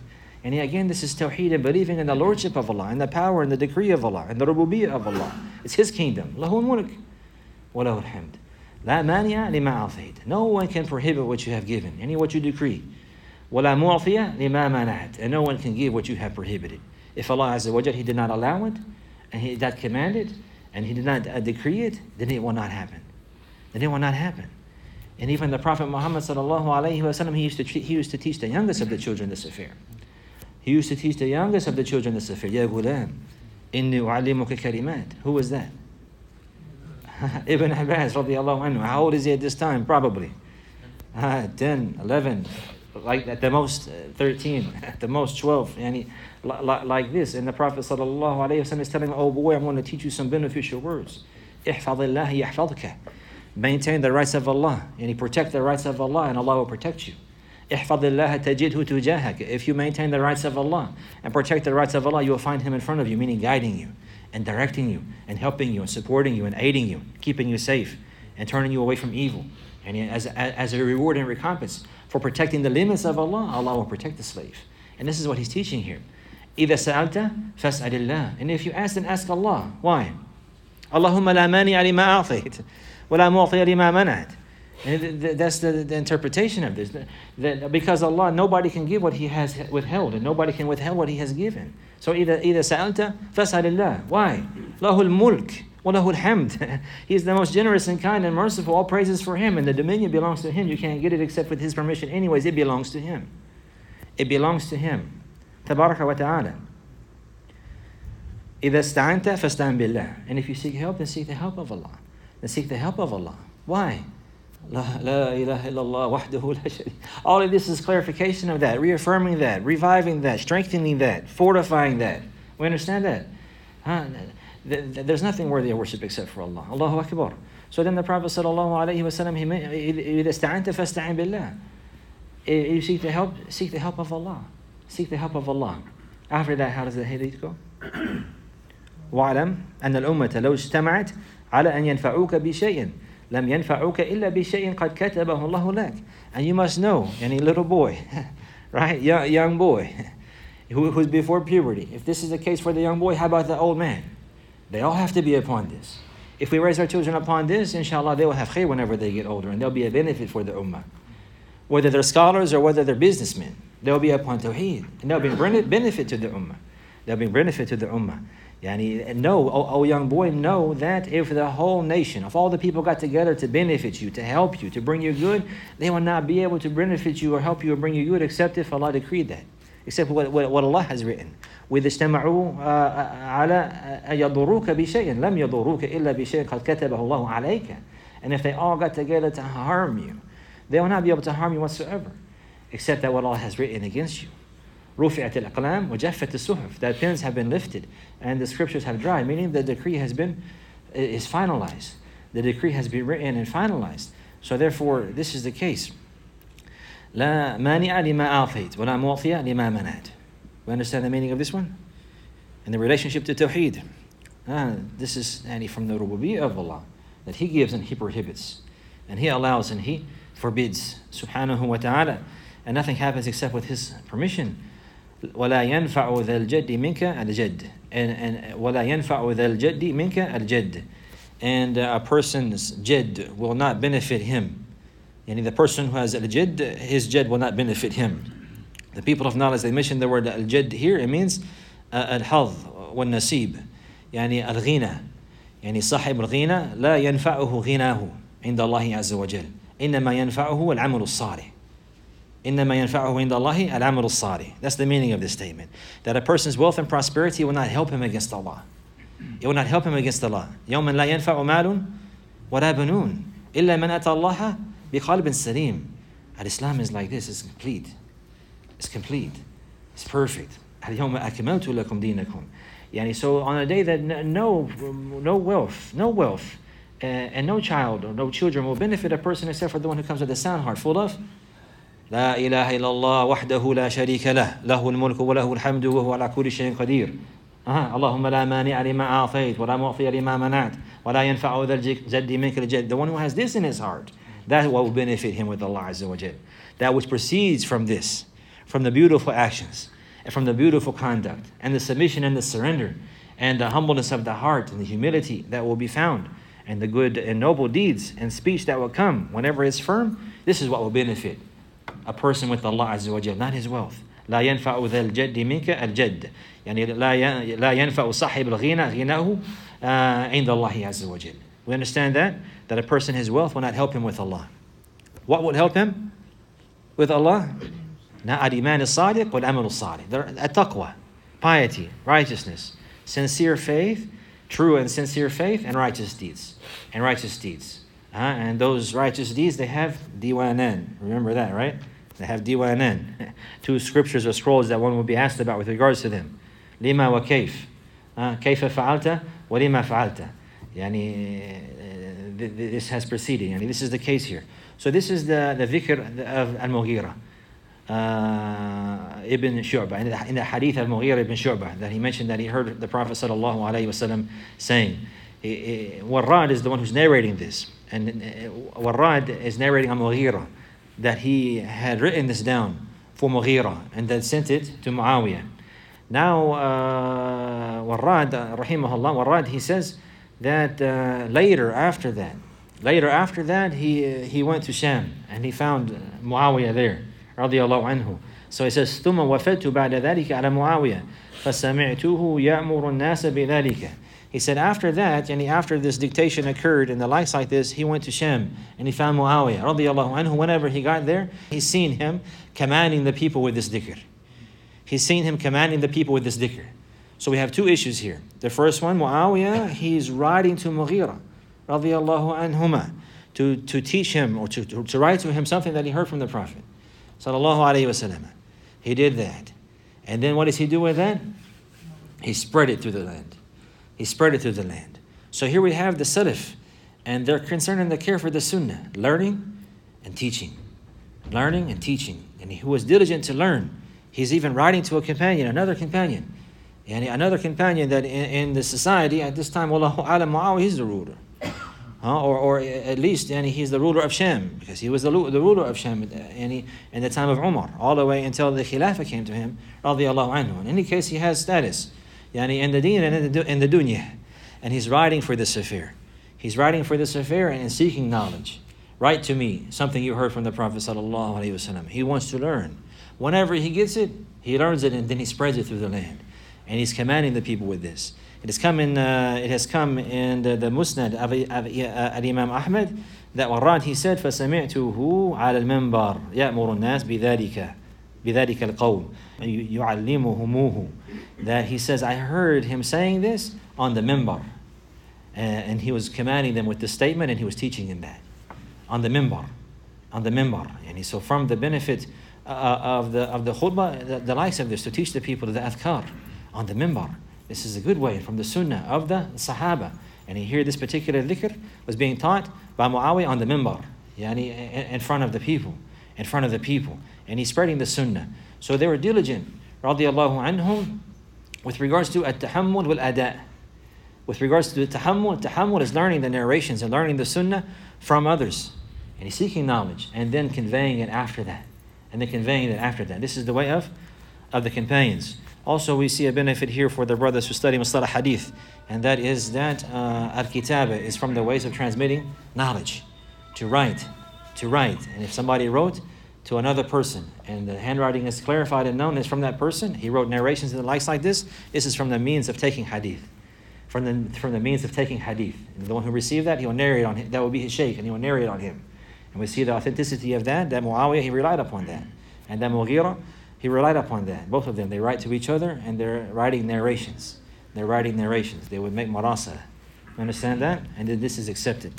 And again, this is tawheed and believing in the lordship of Allah, and the power and the decree of Allah, and the rububiyyah of Allah. It's His kingdom. Lahu al-mulk wa lahu al-hamd. La mani'a lima a'tayt. No one can prohibit what you have given, any what you decree. Wa la mu'tiya lima mana'at. And no one can give what you have prohibited. If Allah Azza wa Jal, He did not allow it, and He did not command it, and He did not uh, decree it, then it will not happen. Then it will not happen. And even the Prophet Muhammad sallallahu alaihi wasallam, he used to he used to teach the youngest of the children this affair. He used to teach the youngest of the children this affair. Ya ghulam, inni u'allimuka kalimat. Who was that? Ibn Abbas radiallahu anhu. How old is he at this time? Probably uh, ten, eleven, like at the most uh, thirteen, at the most twelve. Yani, like, like this. And the Prophet sallallahu alaihi wasallam is telling him, oh boy, I'm going to teach you some beneficial words. Ihfadillah yahfadka. Maintain the rights of Allah, and He protect the rights of Allah, and Allah will protect you. Ihfadillah tajidhu tujahak. If you maintain the rights of Allah and protect the rights of Allah, you will find Him in front of you, meaning guiding you and directing you and helping you and supporting you and aiding you, keeping you safe and turning you away from evil. And as, as a reward and recompense for protecting the limits of Allah, Allah will protect the slave. And this is what He's teaching here. إِذَا سَأَلْتَ فَاسْأَلِ اللَّهِ. And if you ask, then ask Allah. Why? Allahumma la mani'a lima a'tayt wa la mu'tiya lima mana'at. And that's the, the interpretation of this. That because Allah, nobody can give what He has withheld, and nobody can withhold what He has given. So either either sa'alta fas'alillah. Why? Lahul mulk wa lahul hamd. He is the most generous and kind and merciful. All praises for Him, and the dominion belongs to Him. You can't get it except with His permission. Anyways, it belongs to Him. It belongs to Him. Tabaraka wa ta'ala. إِذَا اسْتَعَنْتَ فَاسْتَعِنْ بِاللَّهِ. And if you seek help, then seek the help of Allah. Then seek the help of Allah. Why? La, la ilaha illallah wahdahu la sharika. All of this is clarification of that, reaffirming that, reviving that, strengthening that, fortifying that. We understand that? Huh? There's nothing worthy of worship except for Allah. Allahu Akbar. So then the Prophet sallallahu alaihi wasallam, إِذَا اسْتَعَنْتَ فَاسْتَعِنْ بِاللَّهِ. You seek the help, seek the help of Allah. Seek the help of Allah. After that, how does the hadith go? وَعْلَمْ أَنَّ الْأُمَّةَ لَوْ اجْتَمَعَتْ عَلَى أَنْ يَنْفَعُوكَ بِشَيْءٍ لَمْ يَنْفَعُوكَ إِلَّا بِشَيْءٍ قَدْ كَتَبَهُ اللَّهُ لَكَ. And you must know, any little boy, right, young, young boy, who, who's before puberty. If this is the case for the young boy, how about the old man? They all have to be upon this. If we raise our children upon this, inshallah, they will have khair whenever they get older, and there'll be a benefit for the ummah. Whether they're scholars or whether they're businessmen, they'll be upon tawheed, and they'll bring benefit to the ummah. They'll bring benefit to the ummah. Yani, know, oh, oh young boy, know that if the whole nation, if all the people got together to benefit you, to help you, to bring you good, they will not be able to benefit you or help you or bring you good except if Allah decreed that, except what, what, what Allah has written. وَإِذَا اجْتَمَعُوا عَلَىٰ أَن يَضُرُّوكَ بِشَيْءٍ لَمْ يَضُرُّوكَ إِلَّا بِشَيْءٍ قَدْ كَتَبَهُ اللَّهُ عَلَيْكَ. And if they all got together to harm you, they will not be able to harm you whatsoever, except that what Allah has written against you. رُفِعَتِ الْأَقْلَامُ وَجَفَّتِ الصُّحُفُ. That pens have been lifted and the scriptures have dried, meaning the decree has been, is finalized. The decree has been written and finalized. So therefore, this is the case. لَا مَانِعَ لِمَا أَعْطَيْتَ وَلَا مُعْطِيَ لِمَا مَنَعْتَ. We understand the meaning of this one? And the relationship to Tawheed. Ah, this is yani, from the rububiyyah of Allah, that He gives and He prohibits, and He allows and He forbids, subhanahu wa ta'ala, and nothing happens except with His permission. وَلَا يَنْفَعُ ذَا الْجَدِّ مِنْكَ الْجَدِّ. And, and وَلَا يَنْفَعُ ذَا الْجَدِّ مِنْكَ الْجَدِّ. And a person's jad will not benefit him. Yani the person who has al-jad, his jad will not benefit him. The people of knowledge, they mention the word al-jad here. It means uh, al-hadh wal-nasib. Yani al-ghina. Yani صاحب الغنى لا ينفعه غناه عند الله عز وجل. إنما ينفعه العمل الصالح. إنما ينفعه عند الله العمل الصالح. That's the meaning of this statement. That a person's wealth and prosperity will not help him against Allah. It will not help him against Allah. يوم لا ينفع مال ولا بنون إلا من أتى الله بقلب سليم. Al-Islam is like this. It's complete. It's complete. It's perfect. اليوم أكملت لكم دينكم. Yani, so on a day that no, no wealth, no wealth, uh, and no child or no children will benefit a person except for the one who comes with a sound heart full of لا إله إلا الله وحده لا شريك له له الملك وله الحمد وهو على كل شيء قدير. اللهم لا مانع لما أعطيت ولا معطي لما منعت ولا ينفع ذا الجد منك الجد. The one who has this in his heart, that will benefit him with Allah Azza wa Jal. That which proceeds from this, from the beautiful actions and from the beautiful conduct, and the submission and the surrender, and the humbleness of the heart, and the humility that will be found, and the good and noble deeds and speech that will come whenever it's firm. This is what will benefit a person with Allah Azza wa Jal, not his wealth. لا ينفع ذا الجد منك الجد يعني لا لا ينفع صاحب الغنى غناه عند الله عز وجل. We understand that that a person, his wealth will not help him with Allah. What would help him with Allah? الإيمان الصادق والعمل الصالح. التقوى, piety, righteousness, sincere faith, true and sincere faith, and righteous deeds, and righteous deeds. Uh, and those righteous deeds, they have diwanan. Remember that, right? They have diwanan. Two scriptures or scrolls that one will be asked about with regards to them. Lima wa kayf. Kayfa fa'alta wa lima fa'alta. Yani, this has preceded. Yani, this is the case here. So this is the, the dhikr of Al-Mughira. Uh, Ibn Shu'bah, in the, in the hadith of Mughira ibn Shu'bah, that he mentioned that he heard the Prophet sallallahu alaihi wasallam saying. Warrad is the one who's narrating this, and Warrad is narrating on Mughira that he had written this down for Mughira and then sent it to Muawiyah. Now, uh, Warrad, uh, rahimahullah, Warrad, he says that uh, later after that, later after that, he he went to Sham and he found Muawiyah there. رضي الله عنه. So he says, ثم وفدت بعد ذلك على معاوية فسمعته يأمر الناس بذلك. He said after that, and after this dictation occurred and the likes like this, he went to Sham and he found Muawiyah رضي الله عنه. Whenever he got there, he's seen him commanding the people with this dhikr. He's seen him commanding the people with this dhikr. So we have two issues here. The first one, Muawiyah, he's writing to Mughira رضي الله عنهما to, to teach him or to, to, to write to him something that he heard from the Prophet sallallahu alaihi wasallam. He did that. And then what does he do with that? He spread it through the land. He spread it through the land. So here we have the Salaf, and they're concerned and they care for the Sunnah, learning and teaching. Learning and teaching. And he was diligent to learn. He's even writing to a companion, another companion. And another companion that in, in the society at this time, Wallahu alam, Muawiyah is the ruler. Huh? Or, or at least and he's the ruler of Sham, because he was the, the ruler of Sham and he, in the time of Umar, all the way until the Khilafah came to him, radiallahu anhu. In any case, he has status yani in the deen and in the, in the dunya. And he's writing for this affair. He's writing for this affair and seeking knowledge. Write to me something you heard from the Prophet sallallahu alaihi wasallam. He wants to learn. Whenever he gets it, he learns it and then he spreads it through the land. And he's commanding the people with this. It has come in. Uh, it has come in the, the Musnad of, of uh, Imam Ahmad that Warrad he said, فسمعته على المنبر يأمر الناس بذلك بذلك القول يعلمهموه. That he says, I heard him saying this on the minbar, uh, and he was commanding them with this statement, and he was teaching them that on the minbar, on the minbar. And he, so from the benefit uh, of the of the khutbah, the, the likes of this, to teach the people the adhkar on the minbar. This is a good way from the sunnah of the Sahaba. And here this particular dhikr was being taught by Muawiyah on the minbar, yani in front of the people, in front of the people. And he's spreading the sunnah. So they were diligent, radiallahu anhum, with regards to at-tahammul wal-ada'. With regards to the tahammul, tahammul is learning the narrations and learning the sunnah from others. And he's seeking knowledge and then conveying it after that. And then conveying it after that. This is the way of, of the companions. Also, we see a benefit here for the brothers who study Mustalah Hadith, and that is that uh, al-kitaba is from the ways of transmitting knowledge. To write, to write. And if somebody wrote to another person, and the handwriting is clarified and known as from that person, he wrote narrations and the likes like this, this is from the means of taking hadith. From the, from the means of taking hadith. And the one who received that, he will narrate on him. That will be his shaykh, and he will narrate on him. And we see the authenticity of that, that Muawiyah, he relied upon that. And that Mughira, he relied upon that. Both of them, they write to each other and they're writing narrations. They're writing narrations. They would make marasa. You understand that? And then this is accepted.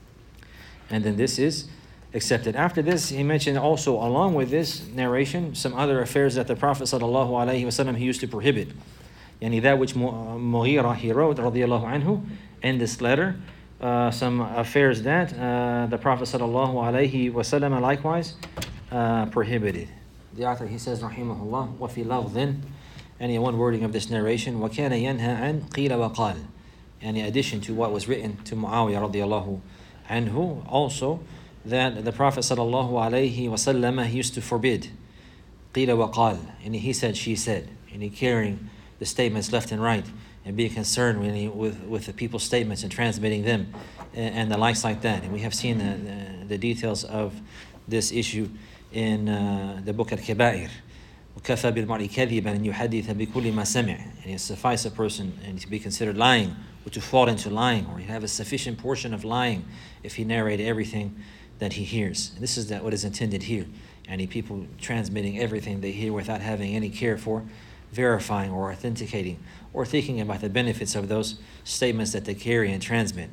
And then this is accepted. After this, he mentioned also, along with this narration, some other affairs that the Prophet sallallahu alaihi wasallam he used to prohibit. Yani that which Mughira he wrote, radiallahu anhu, in this letter, uh, some affairs that uh, the Prophet sallallahu alaihi wasallam likewise uh, prohibited. The author, he says, rahimahullah, وَفِي لَغْضٍ, and one wording of this narration, وَكَانَ يَنْهَى عَنْ قِيلَ وَقَالَ, and in addition to what was written to Muawiyah radiallahu anhu, also that the Prophet sallallahu alaihi wasallam he used to forbid qila wa qal, and he said, she said, and he carrying the statements left and right, and being concerned really with, with the people's statements and transmitting them, and, and the likes like that. And we have seen the, the, the details of this issue in uh, the book Al-Kaba'ir. وَكَفَى بِالْمَرْءِ كَذِبًا أَنْ يُحَدِّثَ بِكُلِّ مَا سَمِعَ. And it suffices a person and to be considered lying, or to fall into lying, or he have a sufficient portion of lying if he narrate everything that he hears. And this is that what is intended here. And he, people transmitting everything they hear without having any care for verifying or authenticating or thinking about the benefits of those statements that they carry and transmit.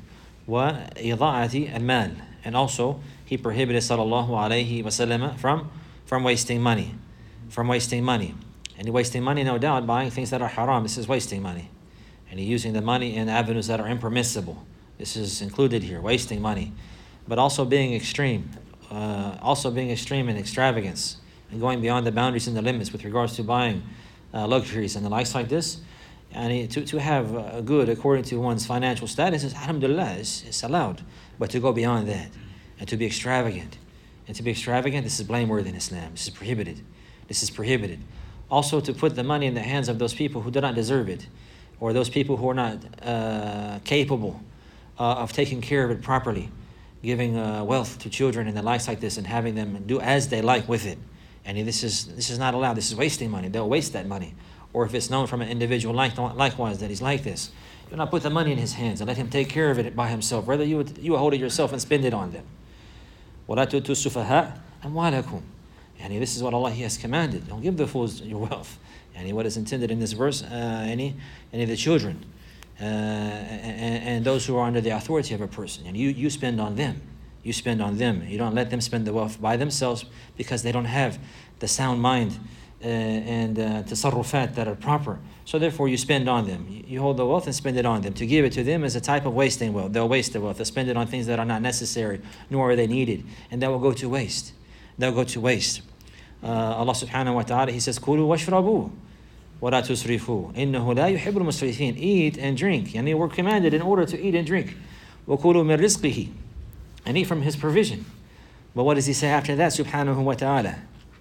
وَإِضَاعَةِ الْمَالِ. And also, he prohibited sallallahu alayhi wa sallam from, from wasting money. From wasting money. And wasting money, no doubt, buying things that are haram, this is wasting money. And he using the money in avenues that are impermissible. This is included here, wasting money. But also being extreme. Uh, also being extreme in extravagance and going beyond the boundaries and the limits with regards to buying uh, luxuries and the likes like this. And to, to have a good according to one's financial status is, alhamdulillah, it's, it's allowed. But to go beyond that and to be extravagant. And to be extravagant, this is blameworthy in Islam. This is prohibited. This is prohibited. Also to put the money in the hands of those people who do not deserve it, or those people who are not uh, capable uh, of taking care of it properly, giving uh, wealth to children and the likes like this and having them do as they like with it. And this is this is not allowed. This is wasting money. They'll waste that money. Or if it's known from an individual like, likewise that he's like this, do not put the money in his hands and let him take care of it by himself. Rather, you would, you would hold it yourself and spend it on them. وَلَا تُؤْتُوا السُّفَهَاءَ أَمْوَالَكُمْ. And this is what Allah He has commanded. Don't give the fools your wealth. And what is intended in this verse, uh, any, any of the children, uh, and, and those who are under the authority of a person. And you, you spend on them. You spend on them. You don't let them spend the wealth by themselves because they don't have the sound mind uh, and uh, tasarrufat that are proper. So therefore you spend on them. You, you hold the wealth and spend it on them. To give it to them is a type of wasting wealth. They'll waste the wealth. They'll spend it on things that are not necessary, nor are they needed. And that will go to waste. They'll go to waste. Uh, Allah subhanahu wa ta'ala, He says, كُلُوا وَاشْرَبُوا وَلَا تُسْرِفُوا إِنَّهُ لَا يُحِبُّ الْمُسْرِفِينَ. Eat and drink. And they were commanded in order to eat and drink. وَكُلُوا مِنْ رِزْقِهِ. And eat from His provision. But what does He say after that, subhanahu wa ta'ala?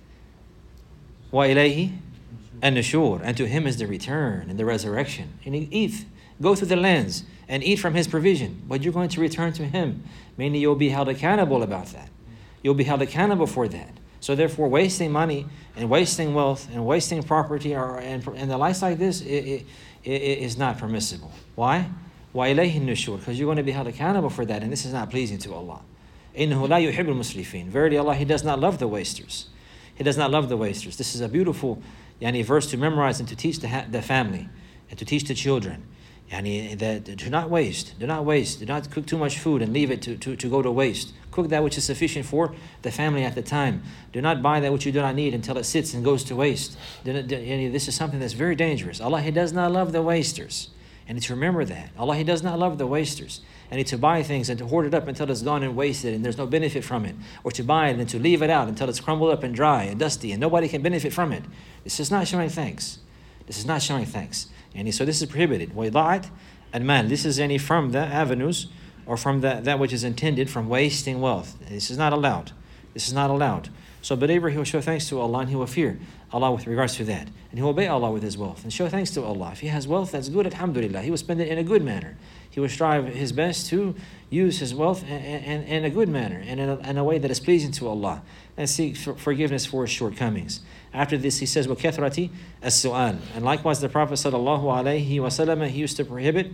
وَإِلَيْهِ النُّشُورُ. And to Him is the return and the resurrection. And eat, go through the lands and eat from His provision. But you're going to return to Him. Meaning you'll be held accountable about that. You'll be held accountable for that. So therefore, wasting money and wasting wealth and wasting property or, and, and the likes like this, it, it, it is not permissible. Why? وَإِلَيْهِ النُّشُورُ. Because you're going to be held accountable for that, and this is not pleasing to Allah. إِنَّهُ لَا يُحِبُّ الْمُسْرِفِينَ. Verily, Allah, He does not love the wasters. He does not love the wasters. This is a beautiful yani, verse to memorize and to teach the, ha- the family and to teach the children. Yani, that do not waste. Do not waste. Do not cook too much food and leave it to, to, to go to waste. Cook that which is sufficient for the family at the time. Do not buy that which you do not need until it sits and goes to waste. Do not, do, yani, this is something that's very dangerous. Allah, He does not love the wasters. And to remember that. Allah, He does not love the wasters. And to buy things and to hoard it up until it's gone and wasted and there's no benefit from it. Or to buy it and to leave it out until it's crumbled up and dry and dusty and nobody can benefit from it. This is not showing thanks. This is not showing thanks. And so this is prohibited. وَإِضَاعَةِ الْمَالِ. This is any from the avenues or from the, that which is intended from wasting wealth. This is not allowed. This is not allowed. So believer, he will show thanks to Allah and he will fear Allah with regards to that. And he will obey Allah with his wealth and show thanks to Allah. If he has wealth, that's good, alhamdulillah. He will spend it in a good manner. He will strive his best to use his wealth in, in, in a good manner and in a, in a way that is pleasing to Allah and seek for forgiveness for his shortcomings. After this, he says, وَكَثْرَةِ السُّؤَالِ. And likewise, the Prophet sallallahu alaihi wasallam, he used to prohibit,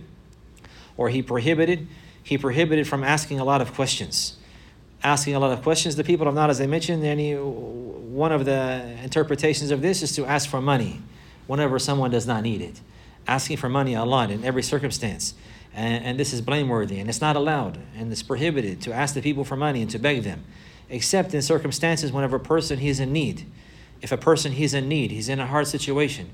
or he prohibited, he prohibited from asking a lot of questions. Asking a lot of questions. The people of not, as I mentioned, any one of the interpretations of this is to ask for money whenever someone does not need it. Asking for money a lot in every circumstance. And, and this is blameworthy, and it's not allowed, and it's prohibited to ask the people for money and to beg them, except in circumstances whenever a person he's in need. If a person he's in need, he's in a hard situation,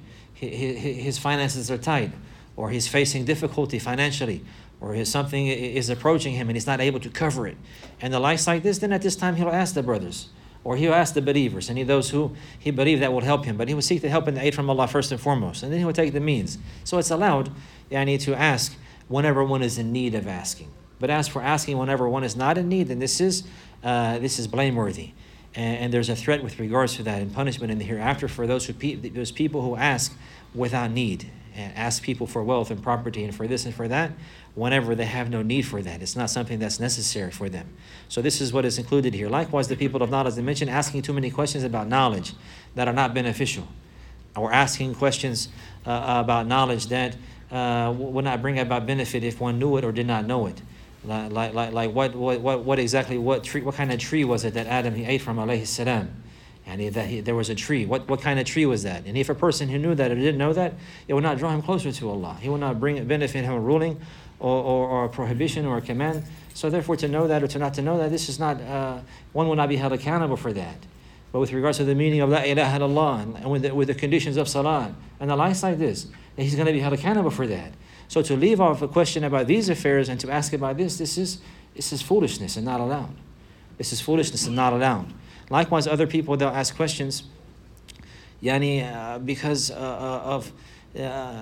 his finances are tight, or he's facing difficulty financially, or his, something is approaching him and he's not able to cover it, and the likes like this, then at this time he'll ask the brothers, or he'll ask the believers, any of those who he believed that will help him, but he will seek the help and the aid from Allah first and foremost, and then he will take the means. So it's allowed yani, to ask whenever one is in need of asking. But as for asking whenever one is not in need, then this is uh, this is blameworthy. And, and there's a threat with regards to that and punishment in the hereafter for those who pe- those people who ask without need, and ask people for wealth and property and for this and for that, whenever they have no need for that. It's not something that's necessary for them. So this is what is included here. Likewise, the people of knowledge, as they mentioned, asking too many questions about knowledge that are not beneficial, or asking questions uh, about knowledge that uh, would not bring about benefit if one knew it or did not know it. Like, like, like what, what, what, what exactly, what tree, what kind of tree was it that Adam, he ate from, alayhi salam? And he, that he, there was a tree. What, what kind of tree was that? And if a person who knew that or didn't know that, it would not draw him closer to Allah. He would not bring benefit him a ruling or, or, or a prohibition or a command. So therefore, to know that or to not to know that, this is not, uh, one will not be held accountable for that. But with regards to the meaning of La ilaha illallah, and with the, with the conditions of salah, and the likes like this, he's going to be held accountable for that. So to leave off a question about these affairs and to ask about this, this is this is foolishness and not allowed. This is foolishness and not allowed. Likewise, other people, they'll ask questions yani, uh, because uh, of uh,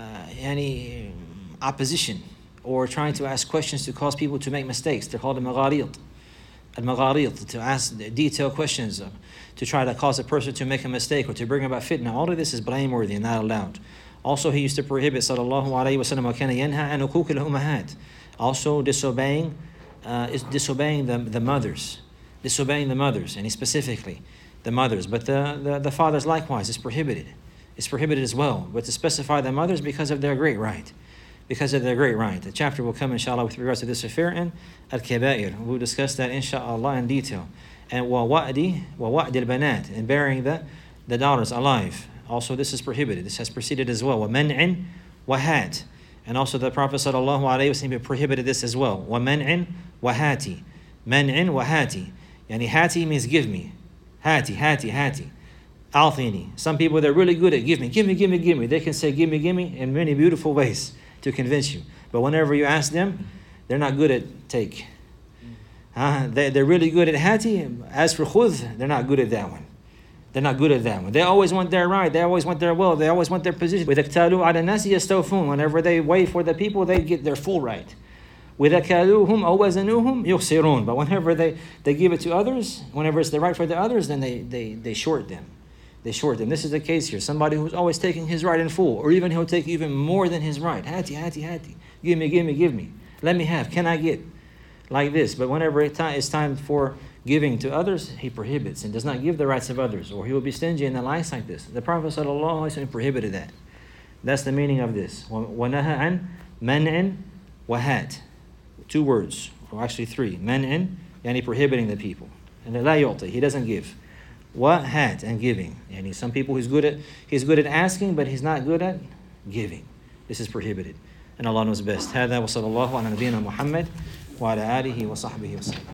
yani, opposition, or trying to ask questions to cause people to make mistakes. They're called al-magharid. Al-magharid, to ask detailed questions, uh, to try to cause a person to make a mistake or to bring about fitna. All of this is blameworthy and not allowed. Also, he used to prohibit, sallallahu alayhi wa sallam, وَكَانَ يَنْهَى عَنْ عُقُوقِ الْأُمَّهَاتِ. Also, disobeying, uh, is disobeying the, the mothers. Disobeying the mothers, and he specifically, the mothers. But the, the, the fathers likewise is prohibited. It's prohibited as well. But to specify the mothers because of their great right. Because of their great right. The chapter will come, inshallah, with regards to this affair in Al-Kabair. We'll discuss that, inshallah, in detail. And وَوَأْدِ وَوَأْدِ الْبَنَاتِ, and burying the, the daughters alive. Also, this is prohibited. This has preceded as well. وَمَنْعٍ وَهَاتٍ. And also the Prophet sallallahu alayhi wa sallam prohibited this as well. وَمَنْعٍ وَهَاتِ. مَنْعٍ وَهَاتِ. Yani hati means give me. Hati, hati, hati. Althini. Some people, they're really good at give me, give me, give me, give me. They can say give me, give me in many beautiful ways to convince you. But whenever you ask them, they're not good at take. Uh, they, they're really good at hati. As for khudh, they're not good at that one. They're not good at that one. They always want their right. They always want their will. They always want their position. With iktalu ala nasi yastawfun. Whenever they wait for the people, they get their full right. With akaluhum aw wazanuhum yukhsirun. But whenever they, they give it to others, whenever it's the right for the others, then they, they, they short them. They short them. This is the case here. Somebody who's always taking his right in full, or even he'll take even more than his right. Hati, hati, hati. Give me, give me, give me. Let me have. Can I get? Like this. But whenever it's time for giving to others, he prohibits and does not give the rights of others, or he will be stingy and the likes like this. The Prophet ﷺ prohibited that. That's the meaning of this. وَنَهَى عَنْ مَنْعٍ وَهَاتٍ. Two words, or actually three. مَنْعٍ, yani prohibiting the people. And لَا يُعْطِي, he doesn't give. وَهَاتٍ, and giving. Yani some people he's good at he's good at asking, but he's not good at giving. This is prohibited. And Allah knows best. هذا وصلى الله على نبينا محمد وعلى آله وصحبه وسلم.